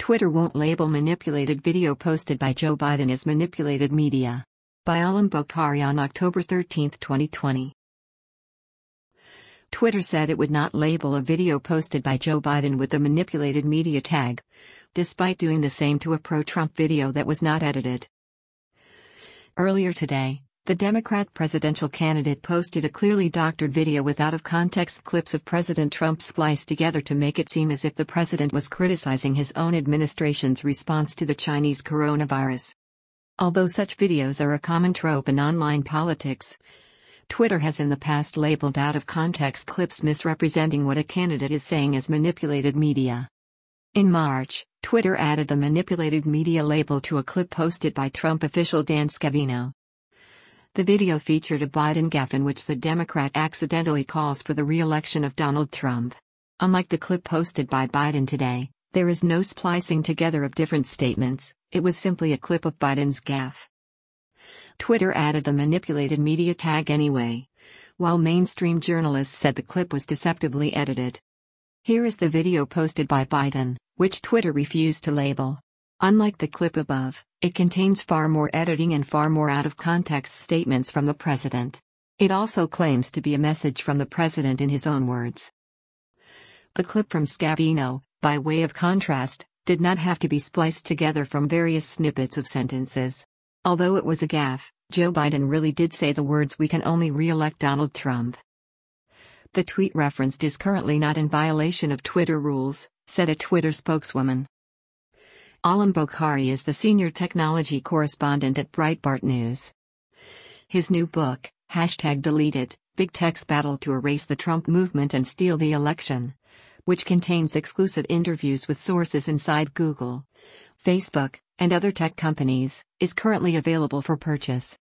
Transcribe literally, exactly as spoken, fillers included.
Twitter won't label manipulated video posted by Joe Biden as manipulated media. By Alam Bokhari on October thirteenth, twenty twenty. Twitter said it would not label a video posted by Joe Biden with the manipulated media tag, despite doing the same to a pro-Trump video that was not edited. Earlier today, the Democrat presidential candidate posted a clearly doctored video with out-of-context clips of President Trump spliced together to make it seem as if the president was criticizing his own administration's response to the Chinese coronavirus. Although such videos are a common trope in online politics, Twitter has in the past labeled out-of-context clips misrepresenting what a candidate is saying as manipulated media. In March, Twitter added the manipulated media label to a clip posted by Trump official Dan Scavino. The video featured a Biden gaffe in which the Democrat accidentally calls for the re-election of Donald Trump. Unlike the clip posted by Biden today, there is no splicing together of different statements, it was simply a clip of Biden's gaffe. Twitter added the manipulated media tag anyway, while mainstream journalists said the clip was deceptively edited. Here is the video posted by Biden, which Twitter refused to label. Unlike the clip above, it contains far more editing and far more out-of-context statements from the president. It also claims to be a message from the president in his own words. The clip from Scavino, by way of contrast, did not have to be spliced together from various snippets of sentences. Although it was a gaffe, Joe Biden really did say the words "we can only re-elect Donald Trump." The tweet referenced is currently not in violation of Twitter rules, said a Twitter spokeswoman. Alam Bokhari is the senior technology correspondent at Breitbart News. His new book, Hashtag Deleted, Big Tech's Battle to Erase the Trump Movement and Steal the Election, which contains exclusive interviews with sources inside Google, Facebook, and other tech companies, is currently available for purchase.